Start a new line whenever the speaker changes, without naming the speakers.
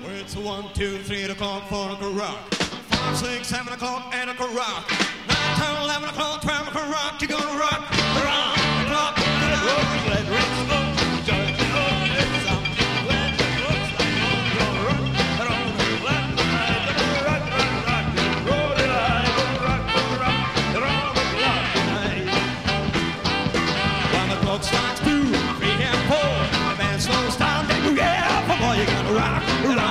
Well, it's 1, 2, 3 o'clock, 4 o'clock rock. 5, 6, 7 o'clock, 8 o'clock rock. 9, 10, 11 o'clock, 12 o'clock rock. You're gonna rock around the clock. Let it roll. Starts 2, 3 and 4. The band slows down, then you get up, boy, you gotta rock, rock.